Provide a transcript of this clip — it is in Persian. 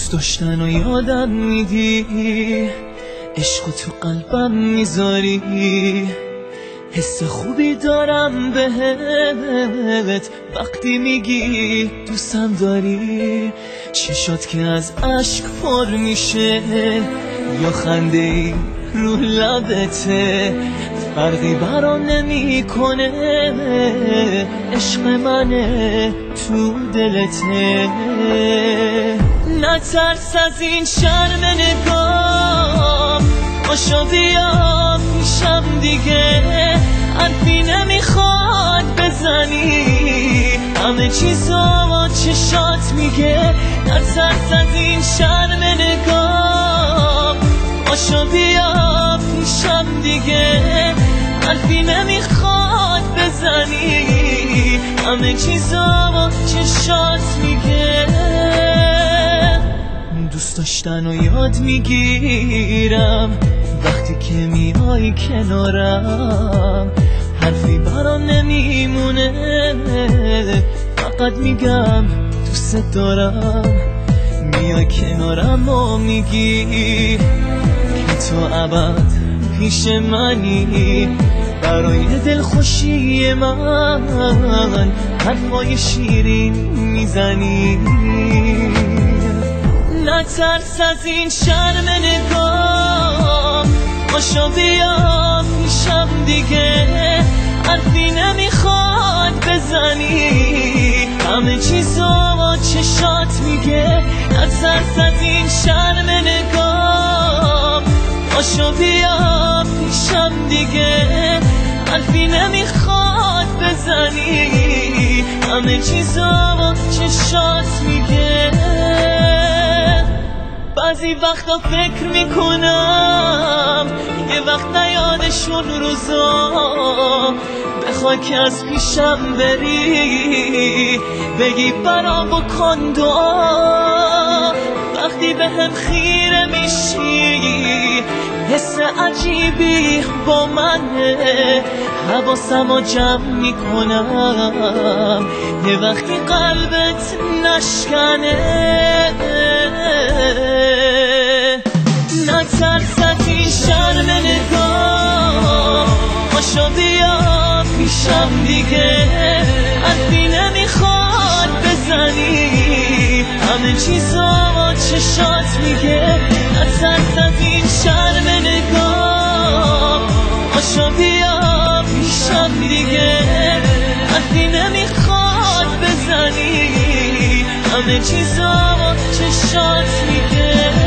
دوست داشتن و یادم میدی، عشق تو قلبم میذاری، حس خوبی دارم بهت وقتی میگی دوستم داری. چشات که از اشک پر میشه یا خنده ای رو لبته، فرقی برام نمیکنه، عشق منه تو دلته. نترس از این شرم نگاه، باشو بیا پیشم دیگه، حرفی نمیخواد بزنی، همه چیزا چشات میگه. نترس از این شرم نگاه، باشو بیا پیشم دیگه، حرفی نمیخواد بزنی، همه چیزا چشات میگه. دوست داشتن و یاد میگیرم وقتی که میای کنارم، حرفی برام نمیمونه، فقط میگم دوست دارم. میای کنارم و میگی که تو ابد پیش منی، برای دلخوشی من حرفای شیرین میزنی. نترس از این شرم نگاه، باشو بیا پیشم دیگه، حرفی نمیخواد بزنی، همه چیزا چشات میگه. نترس از این شرم نگاه، باشو بیا پیشم دیگه، حرفی نمیخواد بزنی، همه چیزا چشات میگه. بعضی وقتا فکر میکنم یه وقت نیادشون روزا، بخوای که از پیشم بری، بگی برام بکن دعا. وقتی به هم خیره میشی حس عجیبی با منه، حواسمو جمع میکنم یه وقتی قلبت نشکنه. نترس از این شرم نگاه، باشو بیا پیشم دیگه، حرفی نمیخواد بزنی، همه چیزا چشات میگه. نترس از این شرم نگاه، باشو بیا پیشم دیگه، حرفی نمیخواد بزنی، همه چیزا چشات میگه.